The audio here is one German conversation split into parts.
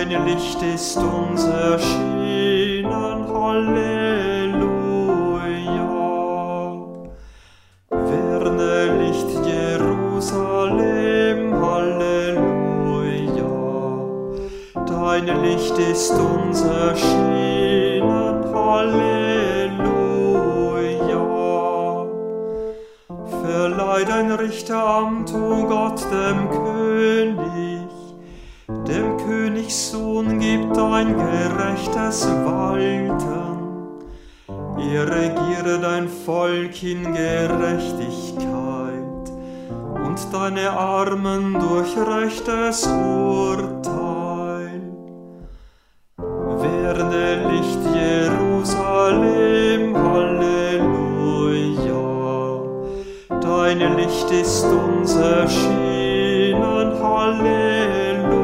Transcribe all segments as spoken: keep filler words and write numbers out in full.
Dein Licht ist uns erschienen, Halleluja. Werde Licht Jerusalem, Halleluja. Dein Licht ist uns erschienen, Halleluja. Verleih dein Richteramt, o Gott, dem König. Dem Königssohn gibt ein gerechtes Walten. Er regiere dein Volk in Gerechtigkeit und deine Armen durch rechtes Urteil. Werde Licht Jerusalem, Halleluja. Dein Licht ist uns erschienen, Halleluja.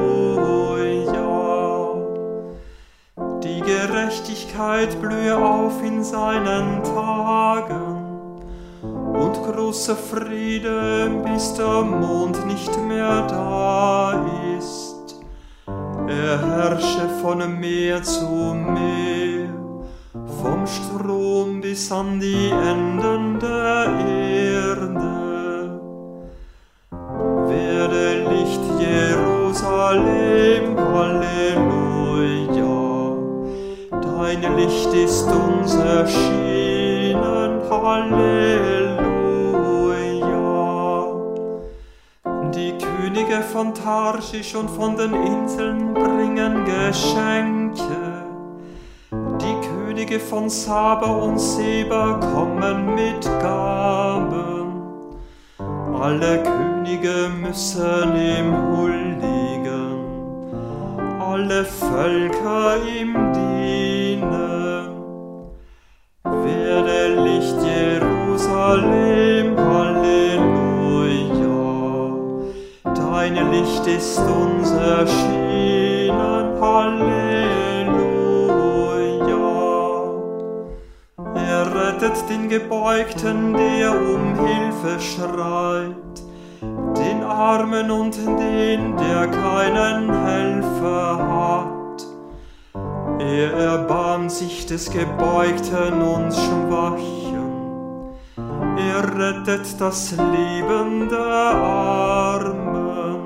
Die Gerechtigkeit blühe auf in seinen Tagen und großer Friede, bis der Mond nicht mehr da ist. Er herrsche von Meer zu Meer, vom Strom bis an die Enden der Erde. Werde Licht Jerusalem, Halleluja. Dein Licht ist uns erschienen, Halleluja. Die Könige von Tarschisch und von den Inseln bringen Geschenke. Die Könige von Saba und Seba kommen mit Gaben. Alle Könige müssen ihm huldigen, alle Völker ihm dienen. Werde Licht Jerusalem, Halleluja. Dein Licht ist uns erschienen, Halleluja. Er rettet den Gebeugten, der um Hilfe schreit, den Armen und den, der keinen Helfer hat. Er erbarmt sich des Gebeugten und Schwachen. Er rettet das Leben der Armen.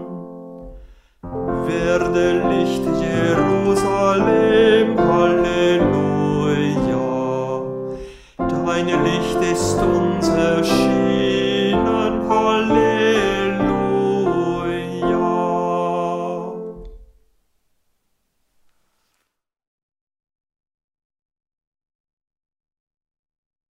Werde Licht Jerusalem, Halleluja. Dein Licht ist uns erschienen, Halleluja.